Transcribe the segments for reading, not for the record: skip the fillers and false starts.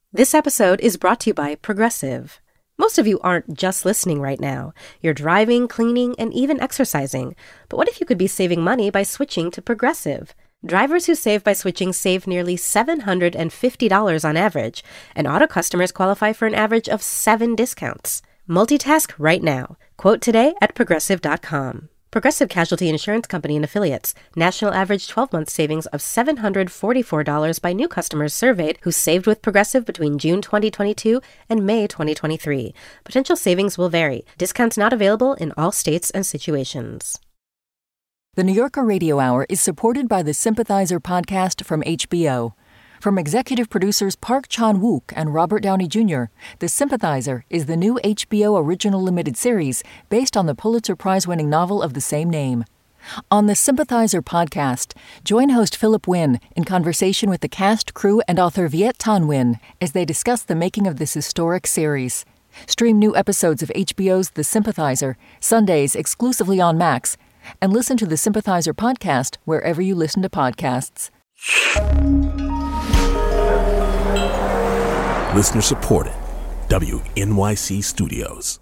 This episode is brought to you by Progressive. Most of you aren't just listening right now. You're driving, cleaning, and even exercising. But what if you could be saving money by switching to Progressive? Drivers who save by switching save nearly $750 on average, and auto customers qualify for an average of 7 discounts. Multitask right now. Quote today at Progressive.com. Progressive Casualty Insurance Company and Affiliates. National average 12-month savings of $744 by new customers surveyed who saved with Progressive between June 2022 and May 2023. Potential savings will vary. Discounts not available in all states and situations. The New Yorker Radio Hour is supported by the Sympathizer podcast from HBO. From executive producers Park Chan-wook and Robert Downey Jr., The Sympathizer is the new HBO original limited series based on the Pulitzer Prize-winning novel of the same name. On the Sympathizer podcast, join host Philip Nguyen in conversation with the cast, crew, and author Viet Thanh Nguyen as they discuss the making of this historic series. Stream new episodes of HBO's The Sympathizer, Sundays exclusively on Max, and listen to the Sympathizer podcast wherever you listen to podcasts. Listener supported. WNYC Studios.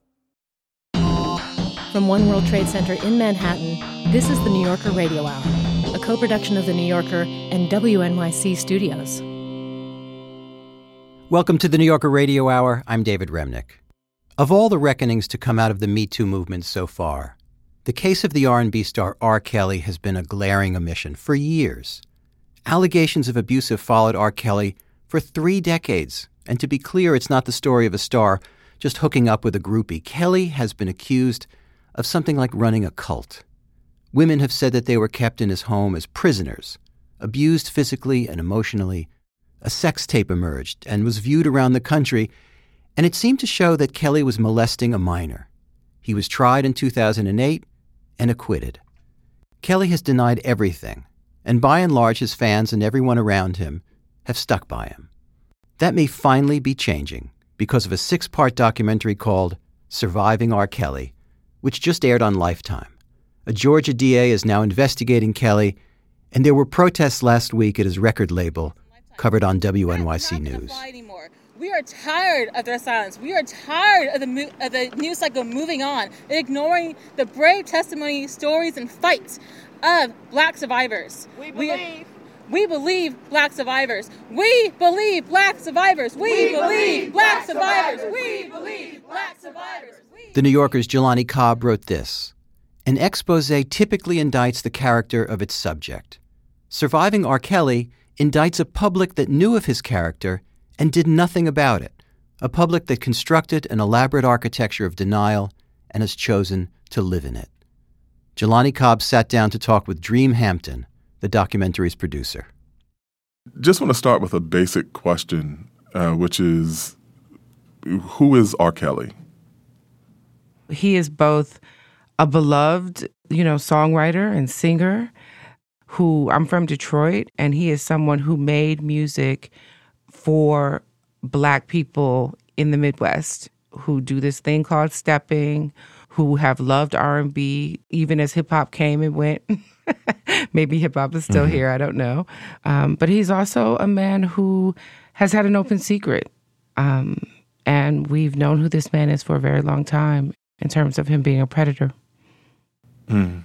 From One World Trade Center in Manhattan, this is the New Yorker Radio Hour, a co-production of The New Yorker and WNYC Studios. Welcome to the New Yorker Radio Hour. I'm David Remnick. Of all the reckonings to come out of the Me Too movement so far, the case of the R&B star R. Kelly has been a glaring omission for years. Allegations of abuse have followed R. Kelly for 3 decades. And to be clear, it's not the story of a star just hooking up with a groupie. Kelly has been accused of something like running a cult. Women have said that they were kept in his home as prisoners, abused physically and emotionally. A sex tape emerged and was viewed around the country, and it seemed to show that Kelly was molesting a minor. He was tried in 2008 and acquitted. Kelly has denied everything, and by and large his fans and everyone around him have stuck by him. That may finally be changing because of a 6-part documentary called Surviving R. Kelly, which just aired on Lifetime. A Georgia DA is now investigating Kelly, and there were protests last week at his record label, covered on WNYC News. We are tired of their silence. We are tired of the news cycle moving on and ignoring the brave testimony, stories, and fights of Black survivors. We believe Black survivors. We believe Black survivors. We believe Black survivors. We believe Black survivors. The New Yorker's Jelani Cobb wrote this: an expose typically indicts the character of its subject. Surviving R. Kelly indicts a public that knew of his character and did nothing about it, a public that constructed an elaborate architecture of denial and has chosen to live in it. Jelani Cobb sat down to talk with Dream Hampton, the documentary's producer. Just want to start with a basic question, which is, who is R. Kelly? He is both a beloved, songwriter and singer I'm from Detroit, and he is someone who made music for Black people in the Midwest who do this thing called stepping, who have loved R&B even as hip-hop came and went. Maybe hip-hop is still here, I don't know. But he's also a man who has had an open secret. And we've known who this man is for a very long time in terms of him being a predator. You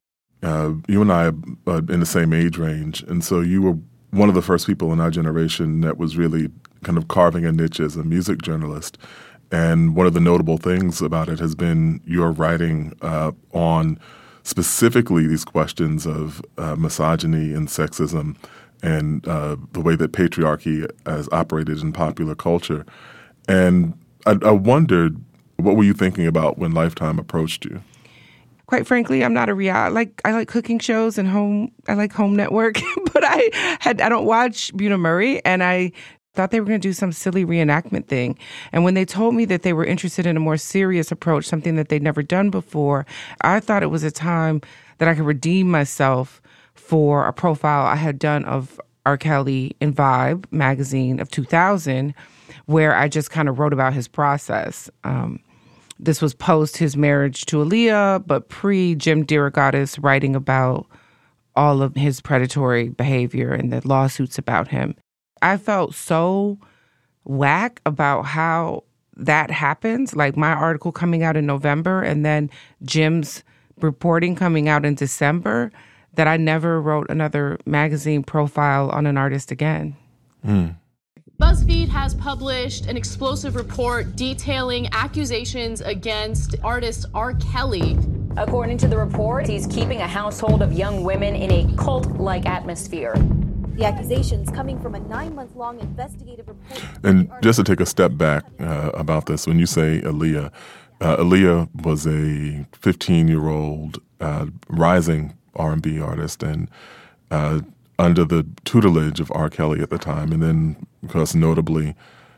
and I are in the same age range, and so you were one of the first people in our generation that was really kind of carving a niche as a music journalist. And one of the notable things about it has been your writing on specifically these questions of misogyny and sexism and the way that patriarchy has operated in popular culture. And I wondered, what were you thinking about when Lifetime approached you? Quite frankly, I'm not a reality. I like cooking shows and I like Home Network, but I don't watch Buena Murray, and I thought they were going to do some silly reenactment thing. And when they told me that they were interested in a more serious approach, something that they'd never done before, I thought it was a time that I could redeem myself for a profile I had done of R. Kelly in Vibe magazine of 2000, where I just kind of wrote about his process. This was post his marriage to Aaliyah, but pre Jim DeRogatis writing about all of his predatory behavior and the lawsuits about him. I felt so whack about how that happens. Like my article coming out in November and then Jim's reporting coming out in December, that I never wrote another magazine profile on an artist again. BuzzFeed has published an explosive report detailing accusations against artist R. Kelly. According to the report, he's keeping a household of young women in a cult-like atmosphere. The accusations coming from a 9-month-long investigative report. And just to take a step back about this, when you say Aaliyah, Aaliyah was a 15-year-old rising R&B artist and under the tutelage of R. Kelly at the time, and then, of course, notably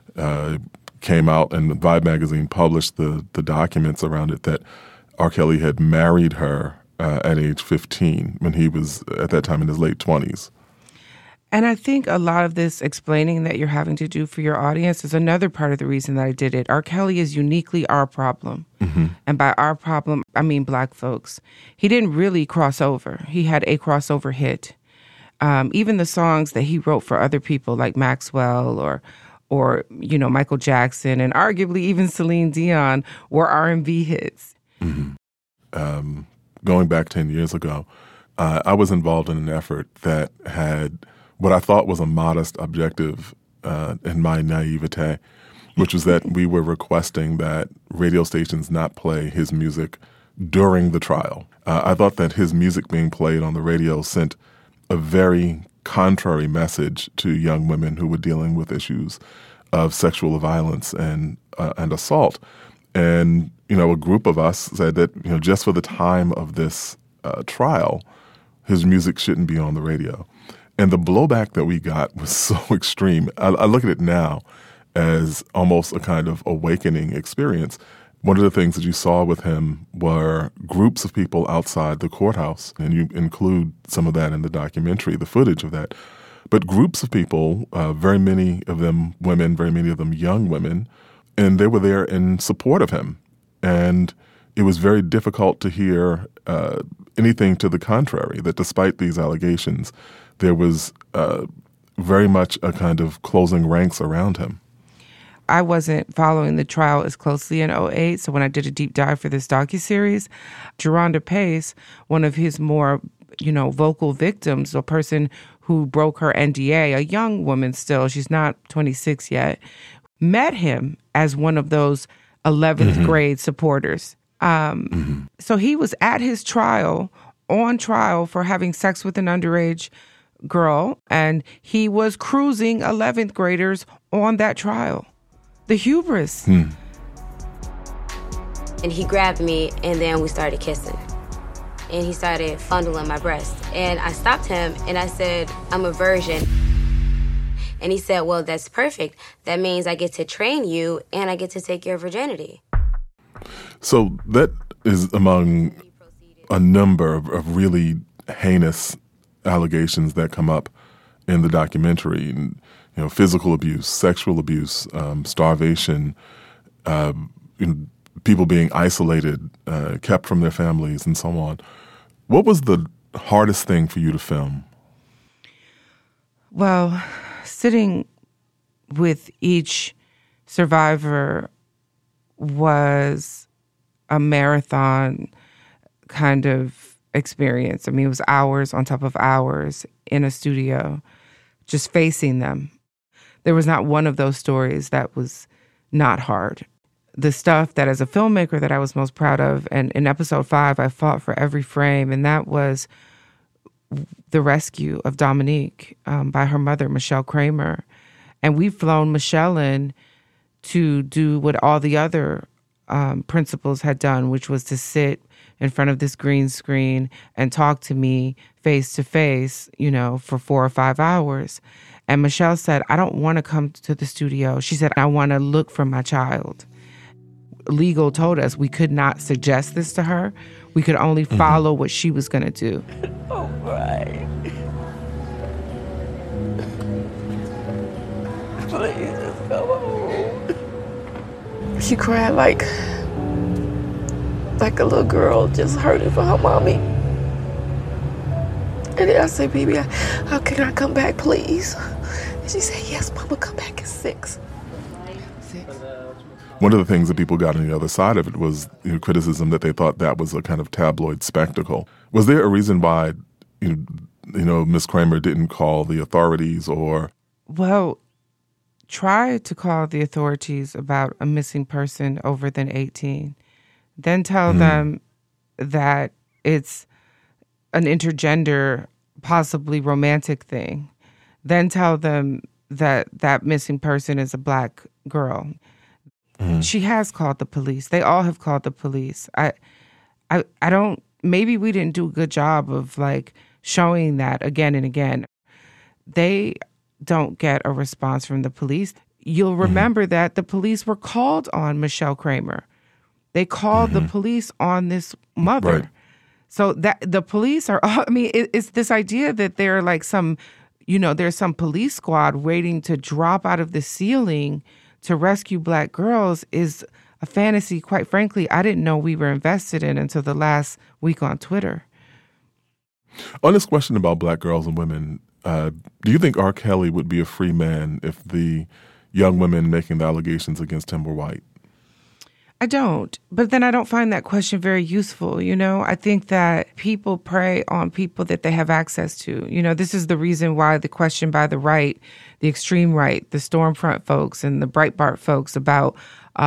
came out and Vibe magazine published the documents around it that R. Kelly had married her at age 15 when he was at that time in his late 20s. And I think a lot of this explaining that you're having to do for your audience is another part of the reason that I did it. R. Kelly is uniquely our problem. Mm-hmm. And by our problem, I mean Black folks. He didn't really cross over. He had a crossover hit. Even the songs that he wrote for other people like Maxwell or you know, Michael Jackson and arguably even Celine Dion were R&B hits. Mm-hmm. Going back 10 years ago, I was involved in an effort that had what I thought was a modest objective in my naivete, which was that we were requesting that radio stations not play his music during the trial. I thought that his music being played on the radio sent a very contrary message to young women who were dealing with issues of sexual violence and assault. And, you know, a group of us said that, you know, just for the time of this trial, his music shouldn't be on the radio. And the blowback that we got was so extreme. I look at it now as almost a kind of awakening experience. One of the things that you saw with him were groups of people outside the courthouse, and you include some of that in the documentary, the footage of that. But groups of people, very many of them women, very many of them young women, and they were there in support of him. And it was very difficult to hear anything to the contrary, that despite these allegations, there was very much a kind of closing ranks around him. I wasn't following the trial as closely in 2008, so when I did a deep dive for this docuseries, Geronda Pace, one of his more, you know, vocal victims, a person who broke her NDA, a young woman still, she's not 26 yet, met him as one of those 11th grade supporters. So he was at his trial, on trial for having sex with an underage girl, and he was cruising 11th graders on that trial. The hubris. And he grabbed me, and then we started kissing. And he started fondling my breast. And I stopped him, and I said, I'm a virgin. And he said, well, that's perfect. That means I get to train you, and I get to take your virginity. So that is among a number of really heinous allegations that come up in the documentary. And, you know, physical abuse, sexual abuse, starvation, people being isolated, kept from their families, and so on. What was the hardest thing for you to film? Well, sitting with each survivor was a marathon kind of experience. I mean, it was hours on top of hours in a studio, just facing them. There was not one of those stories that was not hard. The stuff that as a filmmaker that I was most proud of, and in episode 5, I fought for every frame, and that was the rescue of Dominique by her mother, Michelle Kramer. And we've flown Michelle in to do what all the other principals had done, which was to sit in front of this green screen and talk to me face to face, you know, for 4 or 5 hours. And Michelle said, I don't want to come to the studio. She said, I want to look for my child. Legal told us we could not suggest this to her. We could only follow what she was going to do. Oh, right. Please, just go home. She cried like a little girl just hurting for her mommy. And then I said, baby, how can I come back, please? And she said, yes, Mama, come back at 6. 6. One of the things that people got on the other side of it was criticism that they thought that was a kind of tabloid spectacle. Was there a reason why, Ms. Kramer didn't call the authorities or? Well, try to call the authorities about a missing person over than 18. Then tell them that it's an intergender, possibly romantic thing. Then tell them that that missing person is a black girl. She has called the police. They all have called the police. I don't, maybe we didn't do a good job of showing that again and again. They don't get a response from the police. You'll remember that the police were called on Michelle Kramer. They called the police on this mother. Right. So that the police are, it's this idea that they're there's some police squad waiting to drop out of the ceiling to rescue black girls is a fantasy, quite frankly, I didn't know we were invested in until the last week on Twitter. On this question about black girls and women, do you think R. Kelly would be a free man if the young women making the allegations against him were white? I don't. But then I don't find that question very useful. I think that people prey on people that they have access to. This is the reason why the question by the right, the extreme right, the Stormfront folks and the Breitbart folks about,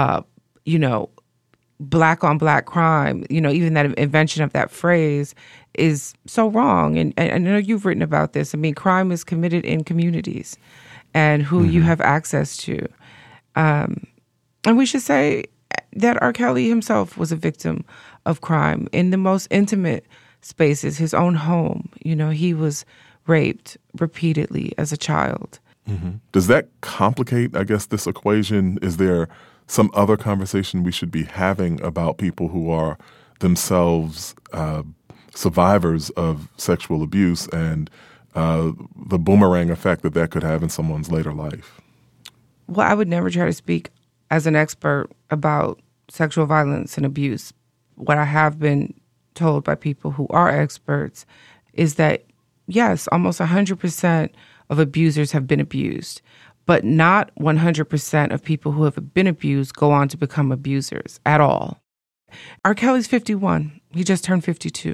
black on black crime, even that invention of that phrase is so wrong. And I know you've written about this. Crime is committed in communities and who you have access to. And we should say that R. Kelly himself was a victim of crime in the most intimate spaces, his own home. He was raped repeatedly as a child. Does that complicate, this equation? Is there some other conversation we should be having about people who are themselves survivors of sexual abuse and the boomerang effect that could have in someone's later life? Well, I would never try to speak as an expert about sexual violence and abuse. What I have been told by people who are experts is that, yes, almost 100% of abusers have been abused, but not 100% of people who have been abused go on to become abusers at all. R. Kelly's 51. He just turned 52.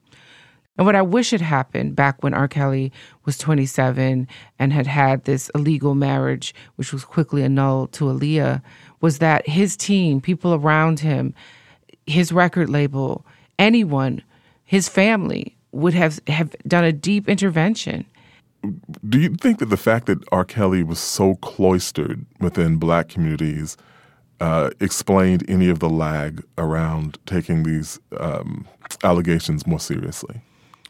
And what I wish had happened back when R. Kelly was 27 and had this illegal marriage, which was quickly annulled to Aaliyah, was that his team, people around him, his record label, anyone, his family would have done a deep intervention. Do you think that the fact that R. Kelly was so cloistered within black communities explained any of the lag around taking these allegations more seriously?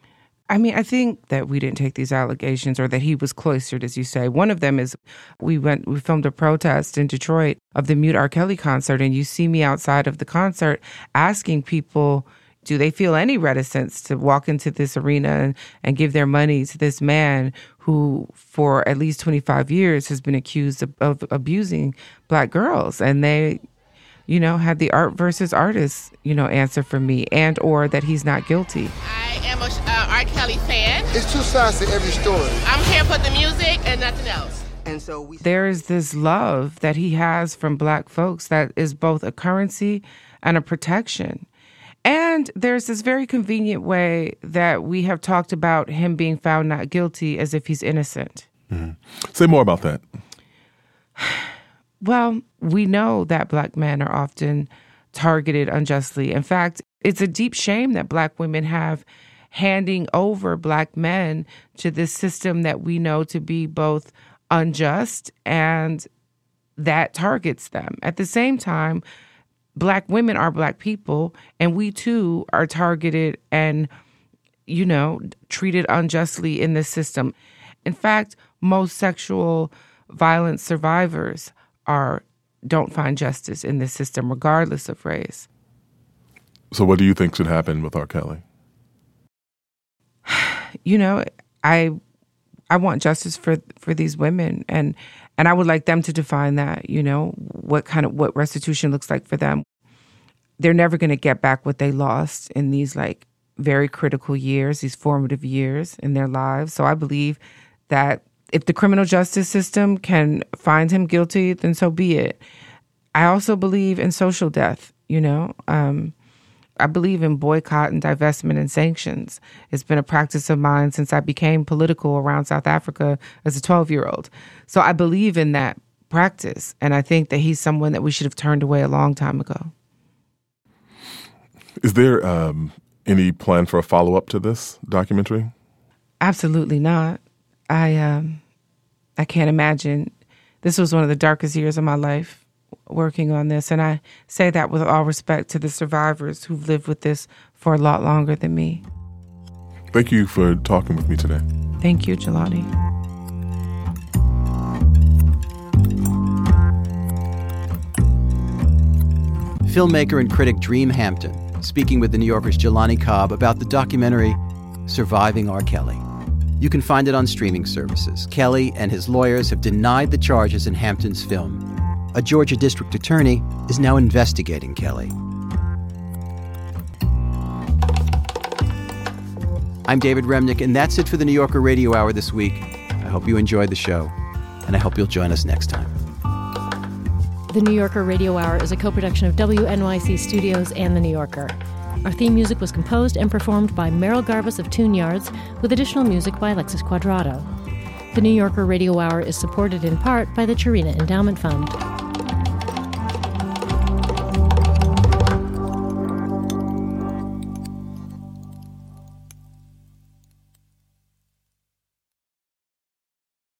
I think that we didn't take these allegations or that he was cloistered, as you say. One of them is we filmed a protest in Detroit of the Mute R. Kelly concert, and you see me outside of the concert asking people, do they feel any reticence to walk into this arena and give their money to this man who, for at least 25 years, has been accused of abusing black girls? And they, had the art versus artist, answer for me, and or that he's not guilty. I am a R. Kelly fan. It's two sides to every story. I'm here for the music and nothing else. And so there is this love that he has from black folks that is both a currency and a protection. And there's this very convenient way that we have talked about him being found not guilty as if he's innocent. Say more about that. Well, we know that black men are often targeted unjustly. In fact, it's a deep shame that black women have handing over black men to this system that we know to be both unjust and that targets them. At the same time, black women are black people, and we too are targeted and, treated unjustly in this system. In fact, most sexual violence survivors don't find justice in this system, regardless of race. So what do you think should happen with R. Kelly? I want justice for these women, and I would like them to define that, what restitution looks like for them. They're never going to get back what they lost in these very critical years, these formative years in their lives. So I believe that if the criminal justice system can find him guilty, then so be it. I also believe in social death, you know. I believe in boycott and divestment and sanctions. It's been a practice of mine since I became political around South Africa as a 12-year-old. So I believe in that practice, and I think that he's someone that we should have turned away a long time ago. Is there any plan for a follow-up to this documentary? Absolutely not. I can't imagine. This was one of the darkest years of my life working on this, and I say that with all respect to the survivors who've lived with this for a lot longer than me. Thank you for talking with me today. Thank you, Jelani. Filmmaker and critic Dream Hampton speaking with The New Yorker's Jelani Cobb about the documentary Surviving R. Kelly. You can find it on streaming services. Kelly and his lawyers have denied the charges in Hampton's film. A Georgia district attorney is now investigating Kelly. I'm David Remnick, and that's it for the New Yorker Radio Hour this week. I hope you enjoyed the show, and I hope you'll join us next time. The New Yorker Radio Hour is a co-production of WNYC Studios and The New Yorker. Our theme music was composed and performed by Merrill Garbus of Tune Yards, with additional music by Alexis Quadrado. The New Yorker Radio Hour is supported in part by the Chirina Endowment Fund.